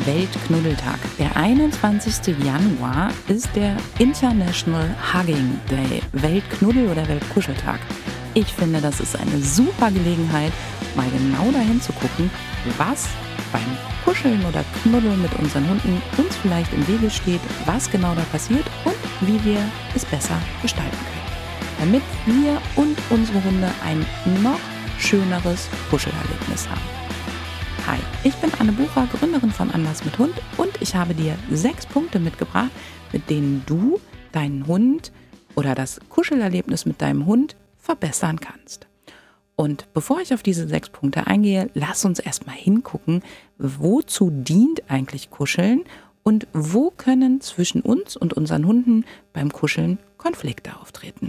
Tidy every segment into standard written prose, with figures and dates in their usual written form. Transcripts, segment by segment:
Weltknuddeltag. Der 21. Januar ist der International Hugging Day, Weltknuddel- oder Weltkuscheltag. Ich finde, das ist eine super Gelegenheit, mal genau dahin zu gucken, was beim Kuscheln oder Knuddeln mit unseren Hunden uns vielleicht im Wege steht, was genau da passiert und wie wir es besser gestalten können, damit wir und unsere Hunde ein noch schöneres Kuschelerlebnis haben. Hi, ich bin Anne Bucher, Gründerin von Anders mit Hund und ich habe dir 6 Punkte mitgebracht, mit denen du deinen Hund oder das Kuschelerlebnis mit deinem Hund verbessern kannst. Und bevor ich auf diese 6 Punkte eingehe, lass uns erstmal hingucken, wozu dient eigentlich Kuscheln und wo können zwischen uns und unseren Hunden beim Kuscheln Konflikte auftreten.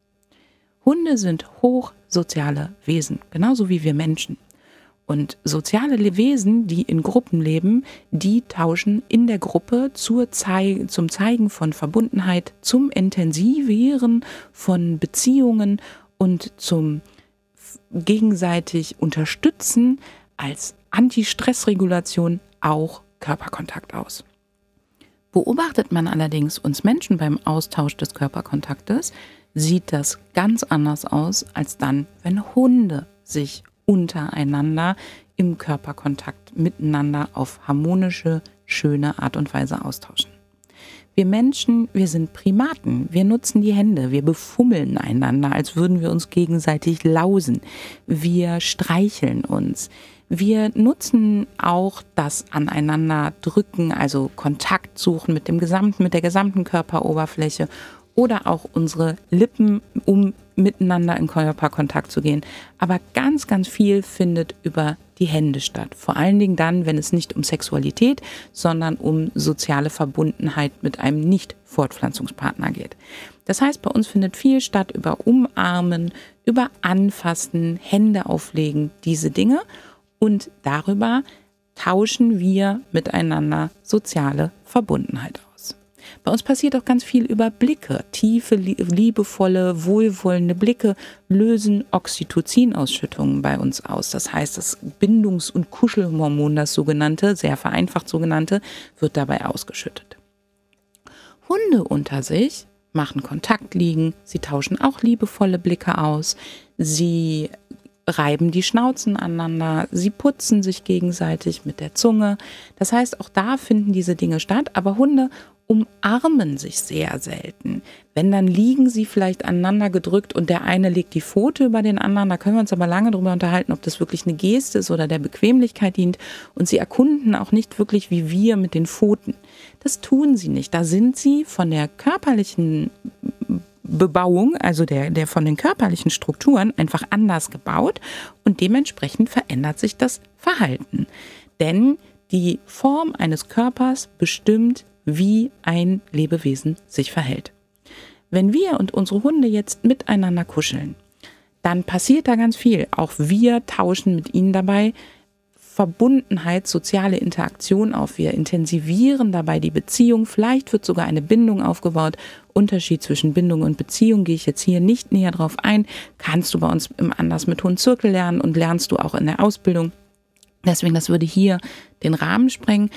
Hunde sind hochsoziale Wesen, genauso wie wir Menschen. Und soziale Wesen, die in Gruppen leben, die tauschen in der Gruppe zum Zeigen von Verbundenheit, zum Intensivieren von Beziehungen und zum gegenseitig Unterstützen als Anti-Stress-Regulation auch Körperkontakt aus. Beobachtet man allerdings uns Menschen beim Austausch des Körperkontaktes, sieht das ganz anders aus als dann, wenn Hunde sich untereinander im Körperkontakt miteinander auf harmonische, schöne Art und Weise austauschen. Wir Menschen, wir sind Primaten, wir nutzen die Hände, wir befummeln einander, als würden wir uns gegenseitig lausen, wir streicheln uns. Wir nutzen auch das Aneinander-Drücken, also Kontakt suchen mit der gesamten Körperoberfläche oder auch unsere Lippen, um miteinander in Körperkontakt zu gehen. Aber ganz, ganz viel findet über die Hände statt. Vor allen Dingen dann, wenn es nicht um Sexualität, sondern um soziale Verbundenheit mit einem Nicht-Fortpflanzungspartner geht. Das heißt, bei uns findet viel statt über Umarmen, über Anfassen, Hände auflegen, diese Dinge. Und darüber tauschen wir miteinander soziale Verbundenheit aus. Bei uns passiert auch ganz viel über Blicke. Tiefe, liebevolle, wohlwollende Blicke lösen Oxytocin-Ausschüttungen bei uns aus. Das heißt, das Bindungs- und Kuschelhormon, das sogenannte, sehr vereinfacht sogenannte, wird dabei ausgeschüttet. Hunde unter sich machen Kontaktliegen, sie tauschen auch liebevolle Blicke aus, sie reiben die Schnauzen aneinander, sie putzen sich gegenseitig mit der Zunge. Das heißt, auch da finden diese Dinge statt, aber Hunde umarmen sich sehr selten. Wenn, dann liegen sie vielleicht aneinander gedrückt und der eine legt die Pfote über den anderen. Da können wir uns aber lange darüber unterhalten, ob das wirklich eine Geste ist oder der Bequemlichkeit dient. Und sie erkunden auch nicht wirklich wie wir mit den Pfoten. Das tun sie nicht. Da sind sie von der körperlichen Bebauung, also der von den körperlichen Strukturen einfach anders gebaut und dementsprechend verändert sich das Verhalten. Denn die Form eines Körpers bestimmt, wie ein Lebewesen sich verhält. Wenn wir und unsere Hunde jetzt miteinander kuscheln, dann passiert da ganz viel. Auch wir tauschen mit ihnen dabei Verbundenheit, soziale Interaktion auf. Wir intensivieren dabei die Beziehung. Vielleicht wird sogar eine Bindung aufgebaut. Unterschied zwischen Bindung und Beziehung gehe ich jetzt hier nicht näher drauf ein. Kannst du bei uns im Anders mit Hund Zirkel lernen und lernst du auch in der Ausbildung. Deswegen, das würde hier den Rahmen sprengen.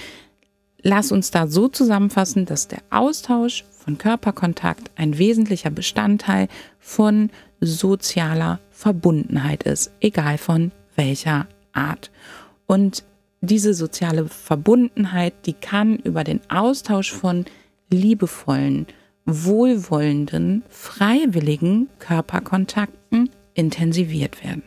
Lass uns da so zusammenfassen, dass der Austausch von Körperkontakt ein wesentlicher Bestandteil von sozialer Verbundenheit ist, egal von welcher Art. Und diese soziale Verbundenheit, die kann über den Austausch von liebevollen, wohlwollenden, freiwilligen Körperkontakten intensiviert werden.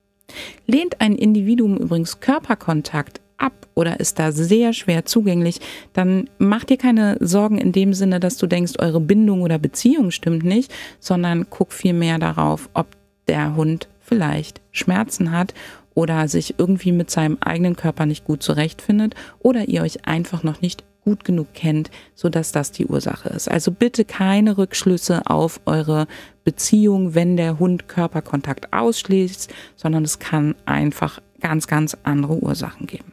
Lehnt ein Individuum übrigens Körperkontakt ab oder ist da sehr schwer zugänglich, dann mach dir keine Sorgen in dem Sinne, dass du denkst, eure Bindung oder Beziehung stimmt nicht, sondern guck vielmehr darauf, ob der Hund vielleicht Schmerzen hat oder sich irgendwie mit seinem eigenen Körper nicht gut zurechtfindet oder ihr euch einfach noch nicht gut genug kennt, sodass das die Ursache ist. Also bitte keine Rückschlüsse auf eure Beziehung, wenn der Hund Körperkontakt ausschließt, sondern es kann einfach ganz, ganz andere Ursachen geben.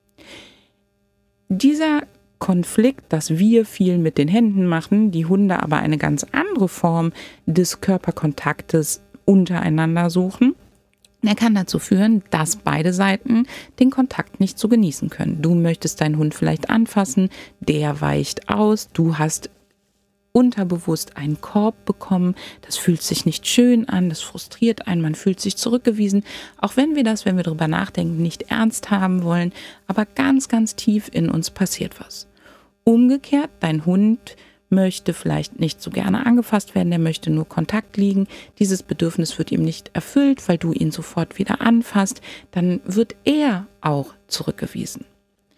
Dieser Konflikt, dass wir viel mit den Händen machen, die Hunde aber eine ganz andere Form des Körperkontaktes untereinander suchen, Er kann dazu führen, dass beide Seiten den Kontakt nicht so genießen können. Du möchtest deinen Hund vielleicht anfassen, der weicht aus, du hast unterbewusst einen Korb bekommen, das fühlt sich nicht schön an, das frustriert einen, man fühlt sich zurückgewiesen, auch wenn wir das, wenn wir darüber nachdenken, nicht ernst haben wollen, aber ganz, ganz tief in uns passiert was. Umgekehrt, dein Hund möchte vielleicht nicht so gerne angefasst werden, der möchte nur Kontakt liegen, dieses Bedürfnis wird ihm nicht erfüllt, weil du ihn sofort wieder anfasst, dann wird er auch zurückgewiesen.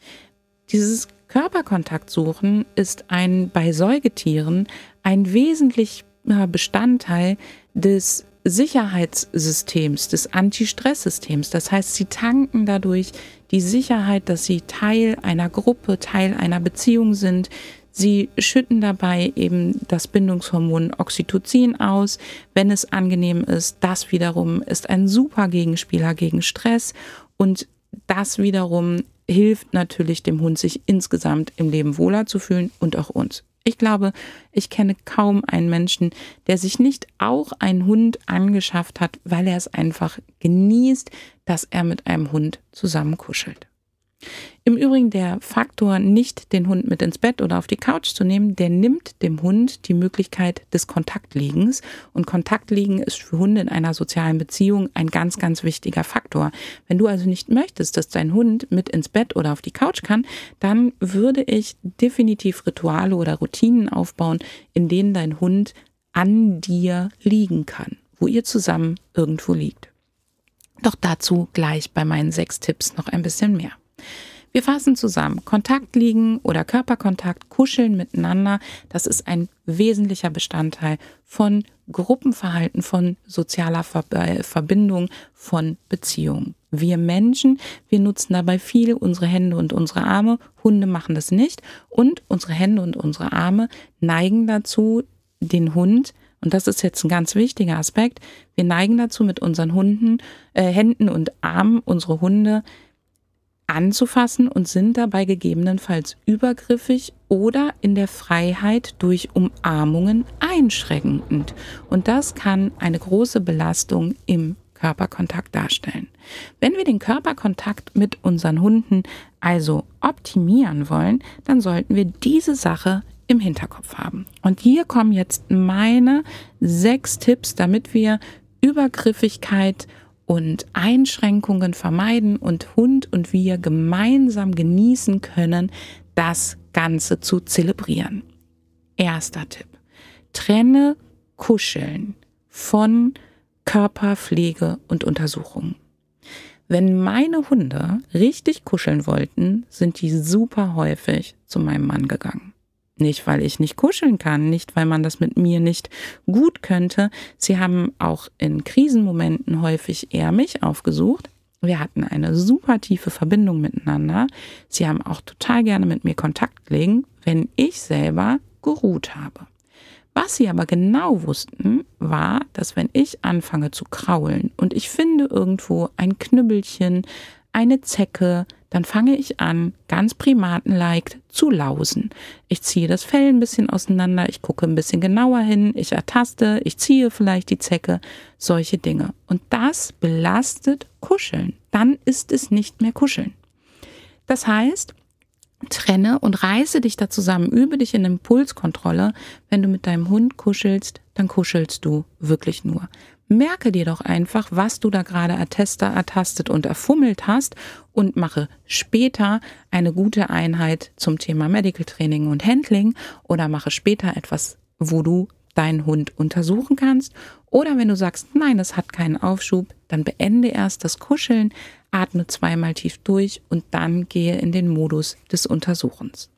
Dieses Körperkontakt suchen ist bei Säugetieren ein wesentlicher Bestandteil des Sicherheitssystems, des Anti-Stress-Systems. Das heißt, sie tanken dadurch die Sicherheit, dass sie Teil einer Gruppe, Teil einer Beziehung sind. Sie schütten dabei eben das Bindungshormon Oxytocin aus, wenn es angenehm ist. Das wiederum ist ein super Gegenspieler gegen Stress und das wiederum hilft natürlich dem Hund, sich insgesamt im Leben wohler zu fühlen und auch uns. Ich glaube, ich kenne kaum einen Menschen, der sich nicht auch einen Hund angeschafft hat, weil er es einfach genießt, dass er mit einem Hund zusammen kuschelt. Im Übrigen der Faktor, nicht den Hund mit ins Bett oder auf die Couch zu nehmen, der nimmt dem Hund die Möglichkeit des Kontaktliegens. Und Kontaktliegen ist für Hunde in einer sozialen Beziehung ein ganz, ganz wichtiger Faktor. Wenn du also nicht möchtest, dass dein Hund mit ins Bett oder auf die Couch kann, dann würde ich definitiv Rituale oder Routinen aufbauen, in denen dein Hund an dir liegen kann, wo ihr zusammen irgendwo liegt. Doch dazu gleich bei meinen 6 Tipps noch ein bisschen mehr. Wir fassen zusammen. Kontaktliegen oder Körperkontakt, Kuscheln miteinander, das ist ein wesentlicher Bestandteil von Gruppenverhalten, von sozialer Verbindung, von Beziehungen. Wir Menschen, wir nutzen dabei viel unsere Hände und unsere Arme. Hunde machen das nicht. Und unsere Hände und unsere Arme neigen dazu, den Hund, und das ist jetzt ein ganz wichtiger Aspekt, wir neigen dazu, mit unseren Händen und Armen unsere Hunde anzufassen und sind dabei gegebenenfalls übergriffig oder in der Freiheit durch Umarmungen einschränkend. Und das kann eine große Belastung im Körperkontakt darstellen. Wenn wir den Körperkontakt mit unseren Hunden also optimieren wollen, dann sollten wir diese Sache im Hinterkopf haben. Und hier kommen jetzt meine 6 Tipps, damit wir Übergriffigkeit und Einschränkungen vermeiden und Hund und wir gemeinsam genießen können, das Ganze zu zelebrieren. Erster Tipp: Trenne Kuscheln von Körperpflege und Untersuchungen. Wenn meine Hunde richtig kuscheln wollten, sind die super häufig zu meinem Mann gegangen. Nicht, weil ich nicht kuscheln kann, nicht, weil man das mit mir nicht gut könnte. Sie haben auch in Krisenmomenten häufig eher mich aufgesucht. Wir hatten eine super tiefe Verbindung miteinander. Sie haben auch total gerne mit mir Kontakt gelegen, wenn ich selber geruht habe. Was sie aber genau wussten, war, dass wenn ich anfange zu kraulen und ich finde irgendwo ein Knüppelchen, eine Zecke, dann fange ich an, ganz primatenlike zu lausen. Ich ziehe das Fell ein bisschen auseinander, ich gucke ein bisschen genauer hin, ich ertaste, ich ziehe vielleicht die Zecke, solche Dinge. Und das belastet Kuscheln. Dann ist es nicht mehr Kuscheln. Das heißt, trenne und reiße dich da zusammen, übe dich in Impulskontrolle. Wenn du mit deinem Hund kuschelst, dann kuschelst du wirklich nur. Merke dir doch einfach, was du da gerade ertastet und erfummelt hast und mache später eine gute Einheit zum Thema Medical Training und Handling oder mache später etwas, wo du deinen Hund untersuchen kannst. Oder wenn du sagst, nein, es hat keinen Aufschub, dann beende erst das Kuscheln, atme 2-mal tief durch und dann gehe in den Modus des Untersuchens.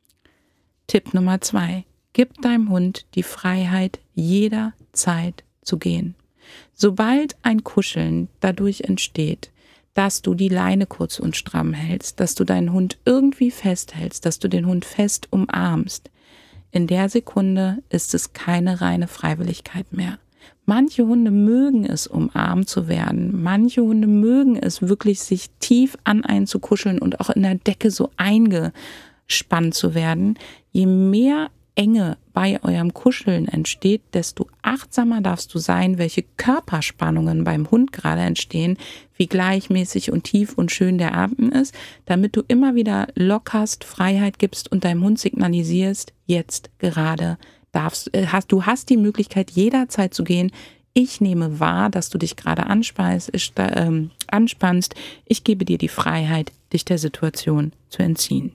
Tipp Nummer 2. Gib deinem Hund die Freiheit, jederzeit zu gehen. Sobald ein Kuscheln dadurch entsteht, dass du die Leine kurz und stramm hältst, dass du deinen Hund irgendwie festhältst, dass du den Hund fest umarmst, in der Sekunde ist es keine reine Freiwilligkeit mehr. Manche Hunde mögen es, umarmt zu werden. Manche Hunde mögen es, wirklich sich tief an einen zu kuscheln und auch in der Decke so eingespannt zu werden. Je mehr Enge bei eurem Kuscheln entsteht, desto achtsamer darfst du sein, welche Körperspannungen beim Hund gerade entstehen, wie gleichmäßig und tief und schön der Atem ist, damit du immer wieder lockerst, Freiheit gibst und deinem Hund signalisierst, jetzt gerade du hast die Möglichkeit, jederzeit zu gehen. Ich nehme wahr, dass du dich gerade anspannst. Ich gebe dir die Freiheit, dich der Situation zu entziehen.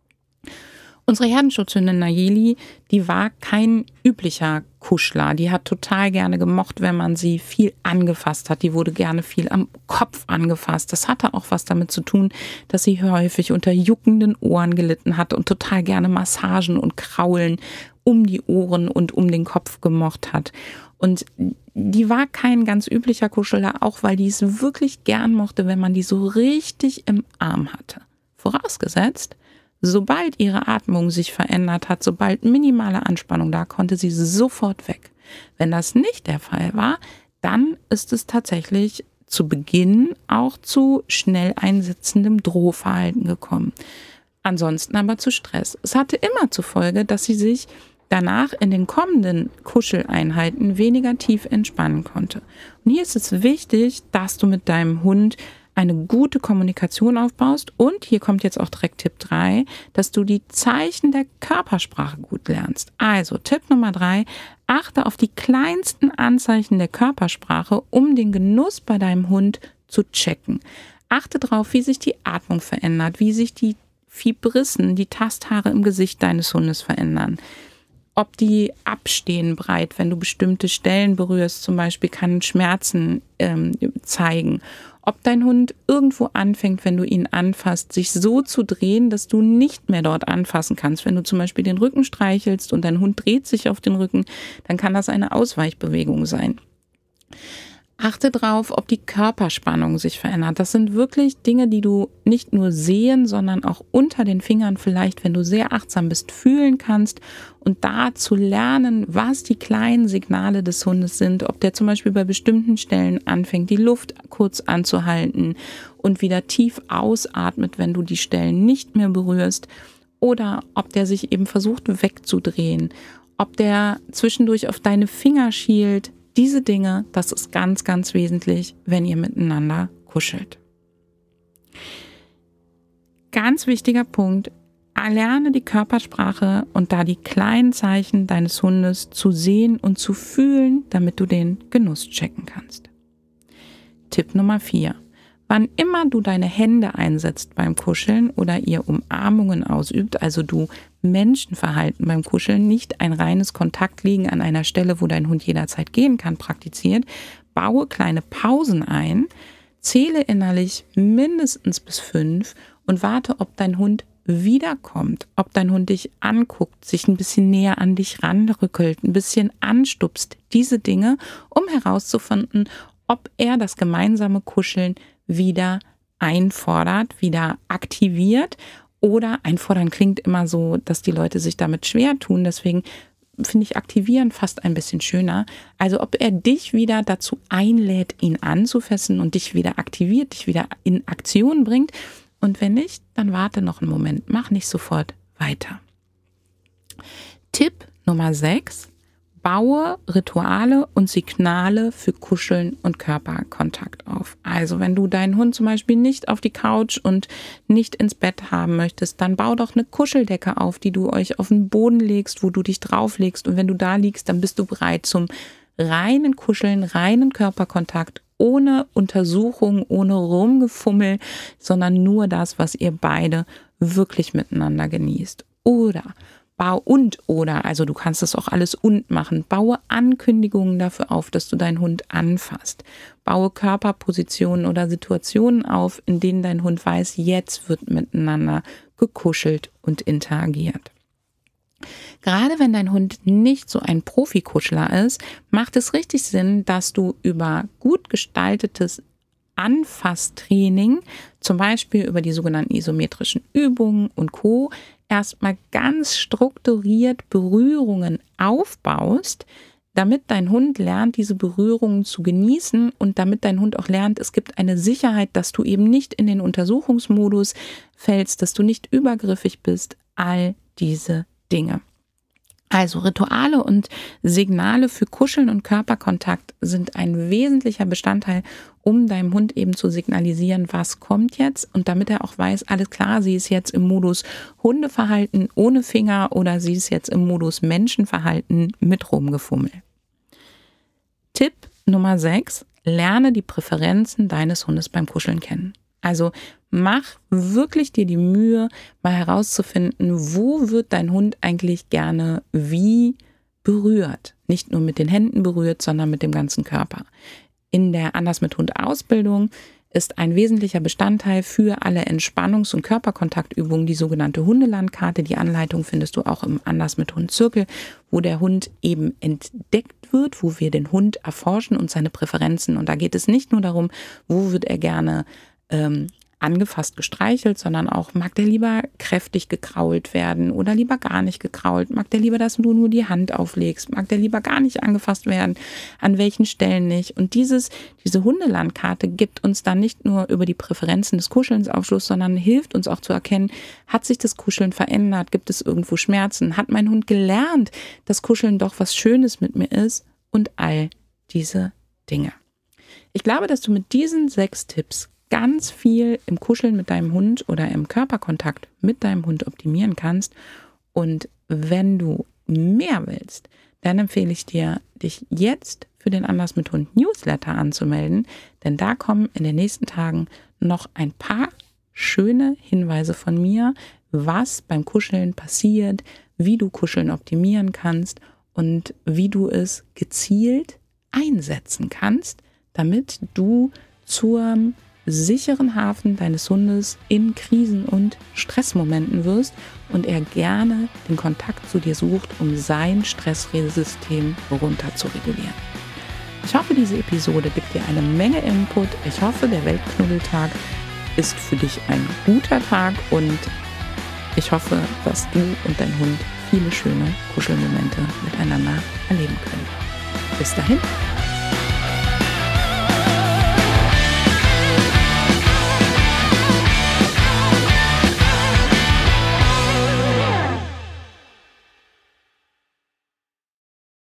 Unsere Herdenschutzhündin Nayeli, die war kein üblicher Kuschler. Die hat total gerne gemocht, wenn man sie viel angefasst hat. Die wurde gerne viel am Kopf angefasst. Das hatte auch was damit zu tun, dass sie häufig unter juckenden Ohren gelitten hat und total gerne Massagen und Kraulen um die Ohren und um den Kopf gemocht hat. Und die war kein ganz üblicher Kuschler, auch weil die es wirklich gern mochte, wenn man die so richtig im Arm hatte. Vorausgesetzt, sobald ihre Atmung sich verändert hat, sobald minimale Anspannung da, konnte sie sofort weg. Wenn das nicht der Fall war, dann ist es tatsächlich zu Beginn auch zu schnell einsetzendem Drohverhalten gekommen. Ansonsten aber zu Stress. Es hatte immer zur Folge, dass sie sich danach in den kommenden Kuscheleinheiten weniger tief entspannen konnte. Und hier ist es wichtig, dass du mit deinem Hund eine gute Kommunikation aufbaust und hier kommt jetzt auch direkt Tipp 3, dass du die Zeichen der Körpersprache gut lernst. Also Tipp Nummer 3, achte auf die kleinsten Anzeichen der Körpersprache, um den Genuss bei deinem Hund zu checken. Achte darauf, wie sich die Atmung verändert, wie sich die Vibrissen, die Tasthaare im Gesicht deines Hundes verändern. Ob die abstehen breit, wenn du bestimmte Stellen berührst, zum Beispiel kann Schmerzen zeigen. Ob dein Hund irgendwo anfängt, wenn du ihn anfasst, sich so zu drehen, dass du nicht mehr dort anfassen kannst. Wenn du zum Beispiel den Rücken streichelst und dein Hund dreht sich auf den Rücken, dann kann das eine Ausweichbewegung sein. Achte drauf, ob die Körperspannung sich verändert. Das sind wirklich Dinge, die du nicht nur sehen, sondern auch unter den Fingern vielleicht, wenn du sehr achtsam bist, fühlen kannst und da zu lernen, was die kleinen Signale des Hundes sind, ob der zum Beispiel bei bestimmten Stellen anfängt, die Luft kurz anzuhalten und wieder tief ausatmet, wenn du die Stellen nicht mehr berührst, oder ob der sich eben versucht wegzudrehen, ob der zwischendurch auf deine Finger schielt. Diese Dinge, das ist ganz, ganz wesentlich, wenn ihr miteinander kuschelt. Ganz wichtiger Punkt, erlerne die Körpersprache und da die kleinen Zeichen deines Hundes zu sehen und zu fühlen, damit du den Genuss checken kannst. Tipp Nummer 4. Wann immer du deine Hände einsetzt beim Kuscheln oder ihr Umarmungen ausübt, also du Menschenverhalten beim Kuscheln, nicht ein reines Kontaktliegen an einer Stelle, wo dein Hund jederzeit gehen kann, praktiziert, baue kleine Pausen ein, zähle innerlich mindestens bis 5 und warte, ob dein Hund wiederkommt, ob dein Hund dich anguckt, sich ein bisschen näher an dich ranrückelt, ein bisschen anstupst, diese Dinge, um herauszufinden, ob er das gemeinsame Kuscheln wieder einfordert, wieder aktiviert. Oder einfordern klingt immer so, dass die Leute sich damit schwer tun. Deswegen finde ich aktivieren fast ein bisschen schöner. Also ob er dich wieder dazu einlädt, ihn anzufassen und dich wieder aktiviert, dich wieder in Aktion bringt. Und wenn nicht, dann warte noch einen Moment. Mach nicht sofort weiter. Tipp Nummer 6. Baue Rituale und Signale für Kuscheln und Körperkontakt auf. Also wenn du deinen Hund zum Beispiel nicht auf die Couch und nicht ins Bett haben möchtest, dann bau doch eine Kuscheldecke auf, die du euch auf den Boden legst, wo du dich drauflegst. Und wenn du da liegst, dann bist du bereit zum reinen Kuscheln, reinen Körperkontakt, ohne Untersuchung, ohne Rumgefummel, sondern nur das, was ihr beide wirklich miteinander genießt. Also du kannst das auch alles und machen. Baue Ankündigungen dafür auf, dass du deinen Hund anfasst. Baue Körperpositionen oder Situationen auf, in denen dein Hund weiß, jetzt wird miteinander gekuschelt und interagiert. Gerade wenn dein Hund nicht so ein Profikuschler ist, macht es richtig Sinn, dass du über gut gestaltetes Anfasstraining, zum Beispiel über die sogenannten isometrischen Übungen und Co., erstmal ganz strukturiert Berührungen aufbaust, damit dein Hund lernt, diese Berührungen zu genießen und damit dein Hund auch lernt, es gibt eine Sicherheit, dass du eben nicht in den Untersuchungsmodus fällst, dass du nicht übergriffig bist, all diese Dinge. Also Rituale und Signale für Kuscheln und Körperkontakt sind ein wesentlicher Bestandteil, um deinem Hund eben zu signalisieren, was kommt jetzt, und damit er auch weiß, alles klar, sie ist jetzt im Modus Hundeverhalten ohne Finger oder sie ist jetzt im Modus Menschenverhalten mit Rumgefummel. Tipp Nummer 6: Lerne die Präferenzen deines Hundes beim Kuscheln kennen. Also mach wirklich dir die Mühe, mal herauszufinden, wo wird dein Hund eigentlich gerne wie berührt. Nicht nur mit den Händen berührt, sondern mit dem ganzen Körper. In der Anders mit Hund Ausbildung ist ein wesentlicher Bestandteil für alle Entspannungs- und Körperkontaktübungen die sogenannte Hundelandkarte. Die Anleitung findest du auch im Anders mit Hund Zirkel, wo der Hund eben entdeckt wird, wo wir den Hund erforschen und seine Präferenzen. Und da geht es nicht nur darum, wo wird er gerne angefasst, gestreichelt, sondern auch, mag der lieber kräftig gekrault werden oder lieber gar nicht gekrault, mag der lieber, dass du nur die Hand auflegst, mag der lieber gar nicht angefasst werden, an welchen Stellen nicht. Und diese Hundelandkarte gibt uns dann nicht nur über die Präferenzen des Kuschelns Aufschluss, sondern hilft uns auch zu erkennen, hat sich das Kuscheln verändert, gibt es irgendwo Schmerzen, hat mein Hund gelernt, dass Kuscheln doch was Schönes mit mir ist, und all diese Dinge. Ich glaube, dass du mit diesen 6 Tipps ganz viel im Kuscheln mit deinem Hund oder im Körperkontakt mit deinem Hund optimieren kannst. Und wenn du mehr willst, dann empfehle ich dir, dich jetzt für den Anders mit Hund Newsletter anzumelden, denn da kommen in den nächsten Tagen noch ein paar schöne Hinweise von mir, was beim Kuscheln passiert, wie du Kuscheln optimieren kannst und wie du es gezielt einsetzen kannst, damit du zum sicheren Hafen deines Hundes in Krisen- und Stressmomenten wirst und er gerne den Kontakt zu dir sucht, um sein Stressresystem runter zu regulieren. Ich hoffe, diese Episode gibt dir eine Menge Input. Ich hoffe, der Weltknubbeltag ist für dich ein guter Tag und ich hoffe, dass du und dein Hund viele schöne Kuschelmomente miteinander erleben können. Bis dahin.